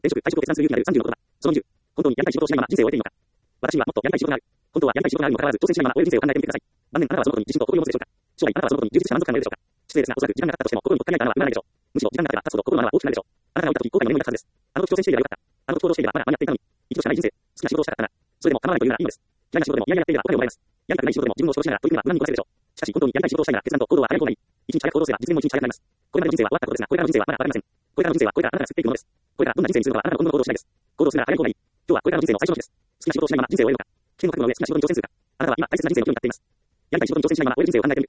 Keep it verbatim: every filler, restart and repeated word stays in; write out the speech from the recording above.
転職、退職を決断する勇気があるさんじゅうのことだ。そのにじゅう、本当にやりたい仕事をしないまま人生を終えていいのか。私にはもっとやりたい仕事がある。本当はやりたい仕事があるにもかかわらず、挑戦しないまま終える人生を考えてみてください。晩年あなたはそのことに自信と誇りを持つでしょうか。将来あなたはそのことに充実した満足感が得るでしょうか。失礼ですが、おそらく時間がかかったとしても心にとっかかりない穴は埋まらないでしょう。むしろ時間が経てば経つほど心の穴は大きくなるでしょう。あなたが降りた時後悔の念も抱くはずです。あの時挑戦していればよかった。あの時行動していればまだ間に合っていたのに。一度しかない人生、好きな仕事をしたかったな。それでも構わないというならいいのです。嫌いな仕事でも嫌々やっていればお金をもらえます。やりたくない仕事でも自分を消費しながら取り組むのは無難にこなせるでしょう。しかし本当にやりたい仕事をしたいなら決断と行動は早い方がいい。一日早く行動すれば実現も一日早くなります。これまでの人生は終わったことですが、これからの人生はまだわかりません。これからの人生はこれからあなたが作っていくものです。これからどんな人生にするのかはあなたの今後の行動次第です。行動するなら早い方がいい。今日はこれからの人生の最初の日です。好きな仕事をしないまま人生を終えるのか。危険を覚悟の上好きな仕事に挑戦するか。あなたは今大切な人生の岐路に立っています。やりたい仕事に挑戦しないまま終える人生を考えてみてください。